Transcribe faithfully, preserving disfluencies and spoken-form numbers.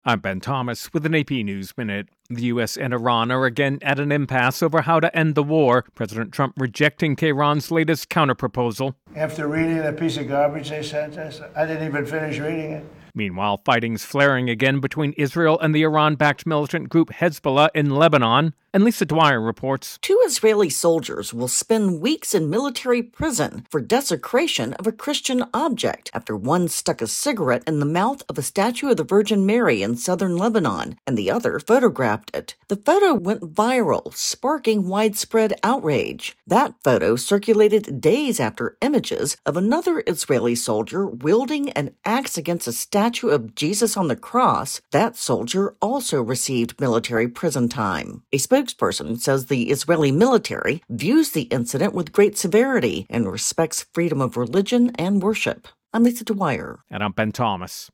I'm Ben Thomas with an A P News Minute. The U S and Iran are again at an impasse over how to end the war, President Trump rejecting Tehran's latest counterproposal. After reading that piece of garbage they sent us, I didn't even finish reading it. Meanwhile, fighting's flaring again between Israel and the Iran-backed militant group Hezbollah in Lebanon. And Lisa Dwyer reports. Two Israeli soldiers will spend weeks in military prison for desecration of a Christian object after one stuck a cigarette in the mouth of a statue of the Virgin Mary in southern Lebanon, and the other photographed it. The photo went viral, sparking widespread outrage. That photo circulated days after images of another Israeli soldier wielding an axe against a statue of Jesus on the cross. That soldier also received military prison time. A spokesperson says the Israeli military views the incident with great severity and respects freedom of religion and worship. I'm Lisa Dwyer. And I'm Ben Thomas.